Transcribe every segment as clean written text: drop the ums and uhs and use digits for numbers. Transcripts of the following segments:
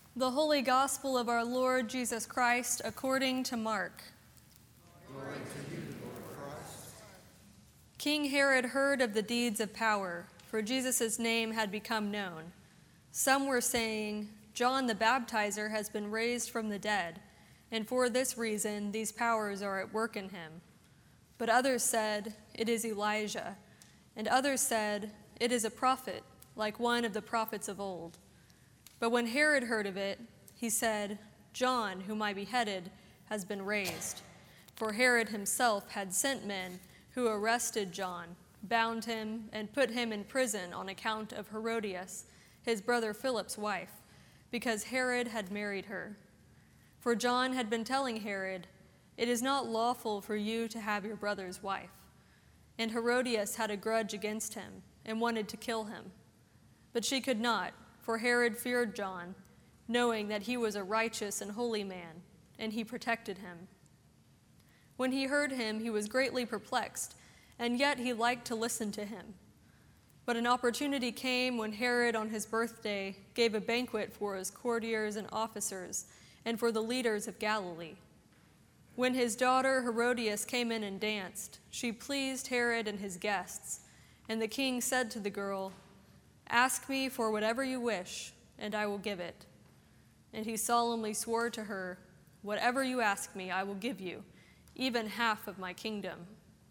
The Holy Gospel of our Lord Jesus Christ according to Mark. Glory to you, Lord Christ. King Herod heard of the deeds of power, for Jesus' name had become known. Some were saying, "John the Baptizer has been raised from the dead, and for this reason these powers are at work in him." But others said, "It is Elijah." And others said, "It is a prophet, like one of the prophets of old." But when Herod heard of it, he said, "John, whom I beheaded, has been raised." For Herod himself had sent men who arrested John, bound him, and put him in prison on account of Herodias, his brother Philip's wife, because Herod had married her. For John had been telling Herod, "It is not lawful for you to have your brother's wife." And Herodias had a grudge against him and wanted to kill him. But she could not, for Herod feared John, knowing that he was a righteous and holy man, and he protected him. When he heard him, he was greatly perplexed, and yet he liked to listen to him. But an opportunity came when Herod, on his birthday, gave a banquet for his courtiers and officers and for the leaders of Galilee. When his daughter Herodias came in and danced, she pleased Herod and his guests, and the king said to the girl, "Ask me for whatever you wish, and I will give it." And he solemnly swore to her, "Whatever you ask me, I will give you, even half of my kingdom."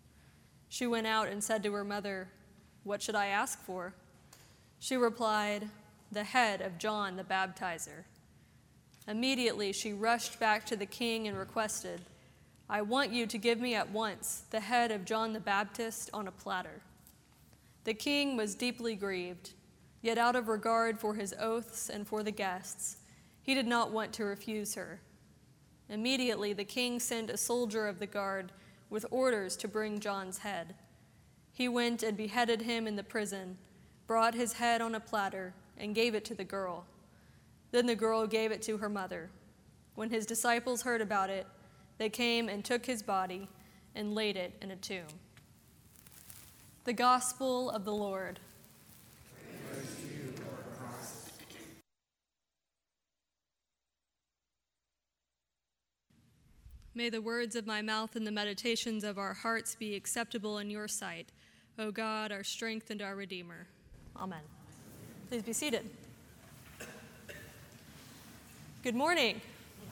She went out and said to her mother, "What should I ask for?" She replied, "The head of John the Baptizer." Immediately she rushed back to the king and requested, "I want you to give me at once the head of John the Baptist on a platter." The king was deeply grieved. Yet out of regard for his oaths and for the guests, he did not want to refuse her. Immediately the king sent a soldier of the guard with orders to bring John's head. He went and beheaded him in the prison, brought his head on a platter, and gave it to the girl. Then the girl gave it to her mother. When his disciples heard about it, they came and took his body and laid it in a tomb. The Gospel of the Lord. May the words of my mouth and the meditations of our hearts be acceptable in your sight, O God, our strength and our Redeemer. Amen. Please be seated. Good morning.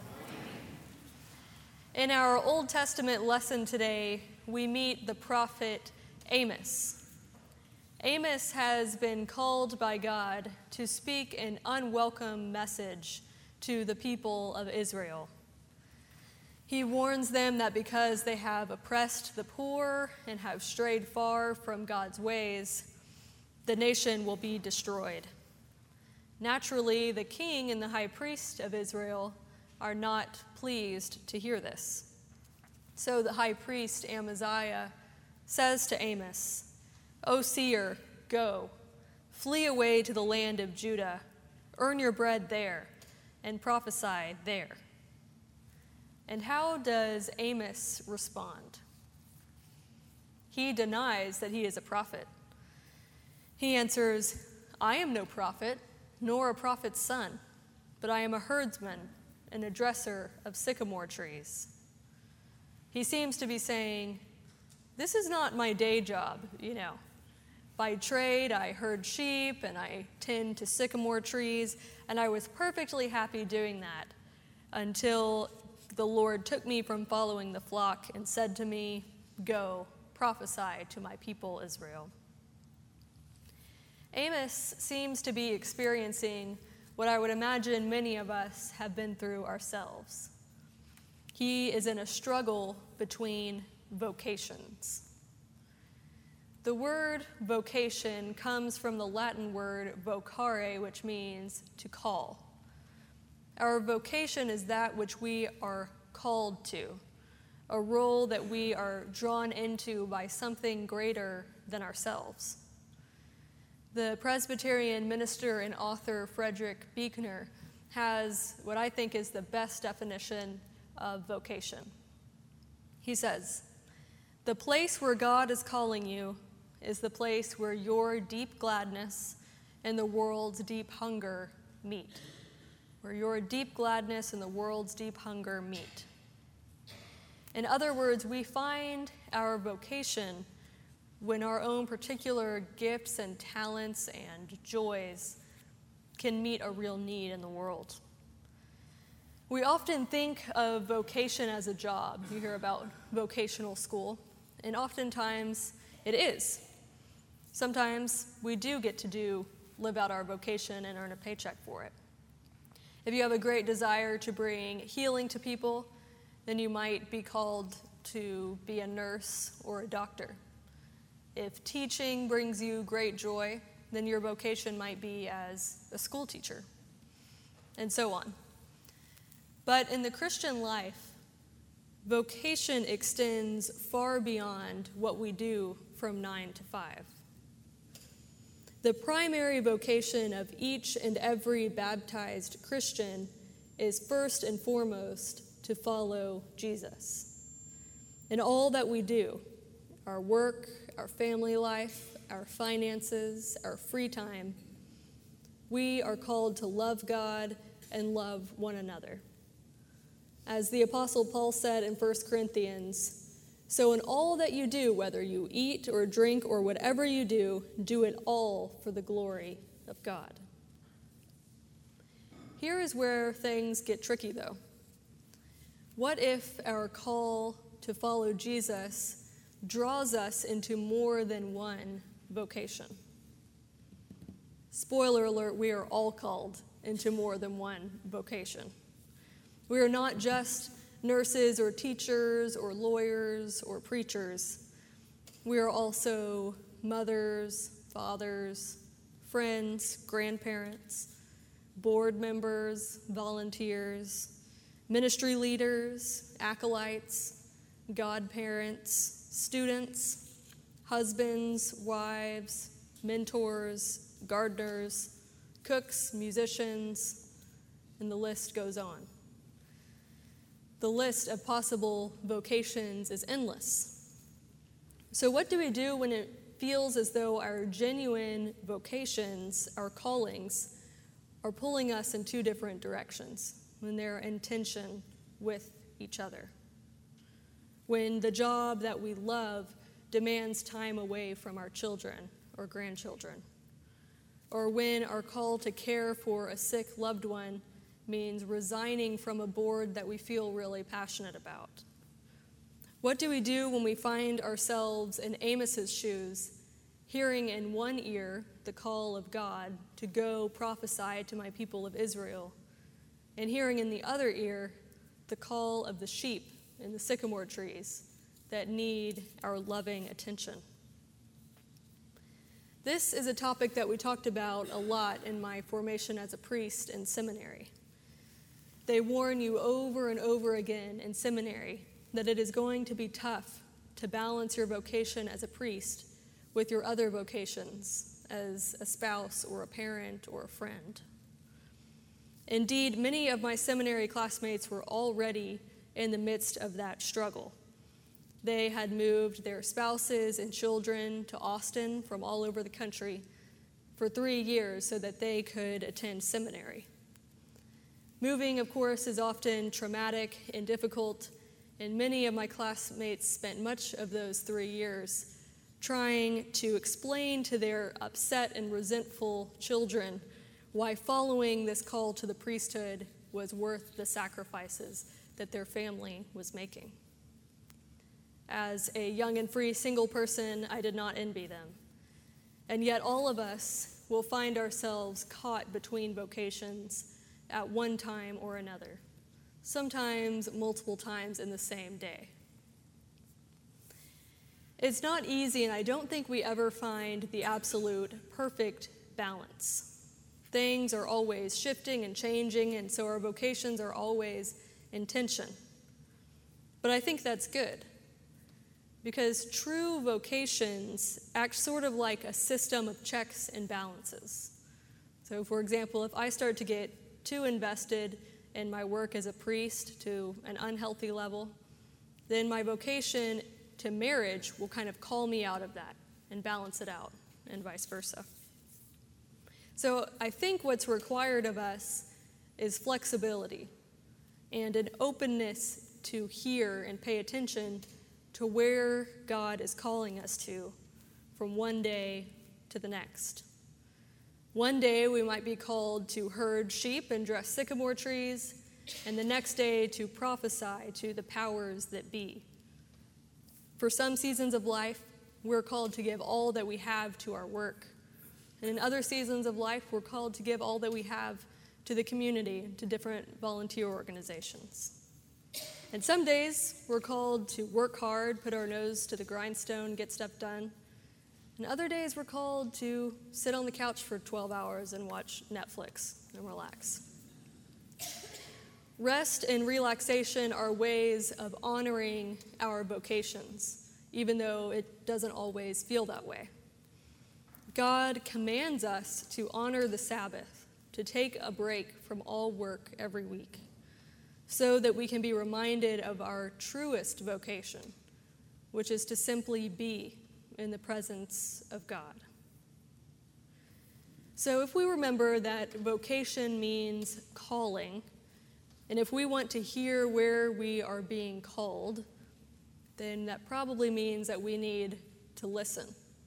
In our Old Testament lesson today, we meet the prophet Amos. Amos has been called by God to speak an unwelcome message to the people of Israel. He warns them that because they have oppressed the poor and have strayed far from God's ways, the nation will be destroyed. Naturally, the king and the high priest of Israel are not pleased to hear this. So the high priest Amaziah says to Amos, "O seer, go, flee away to the land of Judah, earn your bread there, and prophesy there." And how does Amos respond? He denies that he is a prophet. He answers, "I am no prophet, nor a prophet's son, but I am a herdsman and a dresser of sycamore trees." He seems to be saying, "This is not my day job, By trade, I herd sheep and I tend to sycamore trees, and I was perfectly happy doing that until the Lord took me from following the flock and said to me, 'Go, prophesy to my people Israel.'" Amos seems to be experiencing what I would imagine many of us have been through ourselves. He is in a struggle between vocations. The word vocation comes from the Latin word vocare, which means to call. Our vocation is that which we are called to, a role that we are drawn into by something greater than ourselves. The Presbyterian minister and author Frederick Buechner has what I think is the best definition of vocation. He says, "The place where God is calling you is the place where your deep gladness and the world's deep hunger meet, where your deep gladness and the world's deep hunger meet. In other words, we find our vocation when our own particular gifts and talents and joys can meet a real need in the world. We often think of vocation as a job. You hear about vocational school, and oftentimes it is. Sometimes we do get to live out our vocation and earn a paycheck for it. If you have a great desire to bring healing to people, then you might be called to be a nurse or a doctor. If teaching brings you great joy, then your vocation might be as a school teacher, and so on. But in the Christian life, vocation extends far beyond what we do from 9 to 5. The primary vocation of each and every baptized Christian is first and foremost to follow Jesus. In all that we do, our work, our family life, our finances, our free time, we are called to love God and love one another. As the Apostle Paul said in 1 Corinthians, "So in all that you do, whether you eat or drink or whatever you do it all for the glory of God." Here is where things get tricky, though. What if our call to follow Jesus draws us into more than one vocation? Spoiler alert, we are all called into more than one vocation. We are not just nurses or teachers or lawyers or preachers. We are also mothers, fathers, friends, grandparents, board members, volunteers, ministry leaders, acolytes, godparents, students, husbands, wives, mentors, gardeners, cooks, musicians, and the list goes on. The list of possible vocations is endless. So what do we do when it feels as though our genuine vocations, our callings, are pulling us in two different directions, when they're in tension with each other? When the job that we love demands time away from our children or grandchildren, or when our call to care for a sick loved one means resigning from a board that we feel really passionate about? What do we do when we find ourselves in Amos's shoes, hearing in one ear the call of God to go prophesy to my people of Israel, and hearing in the other ear the call of the sheep in the sycamore trees that need our loving attention? This is a topic that we talked about a lot in my formation as a priest in seminary. They warn you over and over again in seminary that it is going to be tough to balance your vocation as a priest with your other vocations as a spouse or a parent or a friend. Indeed, many of my seminary classmates were already in the midst of that struggle. They had moved their spouses and children to Austin from all over the country for 3 years so that they could attend seminary. Moving, of course, is often traumatic and difficult, and many of my classmates spent much of those 3 years trying to explain to their upset and resentful children why following this call to the priesthood was worth the sacrifices that their family was making. As a young and free single person, I did not envy them. And yet all of us will find ourselves caught between vocations at one time or another, sometimes multiple times in the same day. It's not easy, and I don't think we ever find the absolute perfect balance. Things are always shifting and changing, and so our vocations are always in tension. But I think that's good, because true vocations act sort of like a system of checks and balances. So, for example, if I start to get too invested in my work as a priest to an unhealthy level, then my vocation to marriage will kind of call me out of that and balance it out, and vice versa. So I think what's required of us is flexibility and an openness to hear and pay attention to where God is calling us to from one day to the next. One day we might be called to herd sheep and dress sycamore trees, and the next day to prophesy to the powers that be. For some seasons of life, we're called to give all that we have to our work. And in other seasons of life, we're called to give all that we have to the community, to different volunteer organizations. And some days, we're called to work hard, put our nose to the grindstone, get stuff done. And other days, we're called to sit on the couch for 12 hours and watch Netflix and relax. Rest and relaxation are ways of honoring our vocations, even though it doesn't always feel that way. God commands us to honor the Sabbath, to take a break from all work every week, so that we can be reminded of our truest vocation, which is to simply be in the presence of God. So if we remember that vocation means calling, and if we want to hear where we are being called, then that probably means that we need to listen.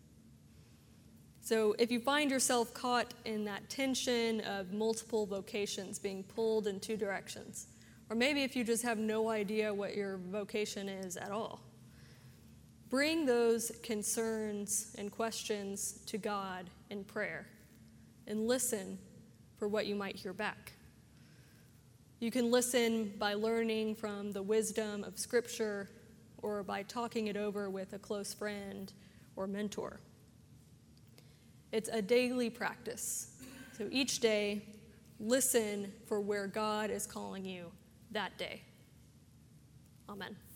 So if you find yourself caught in that tension of multiple vocations being pulled in two directions, or maybe if you just have no idea what your vocation is at all, bring those concerns and questions to God in prayer and listen for what you might hear back. You can listen by learning from the wisdom of Scripture or by talking it over with a close friend or mentor. It's a daily practice. So each day, listen for where God is calling you that day. Amen.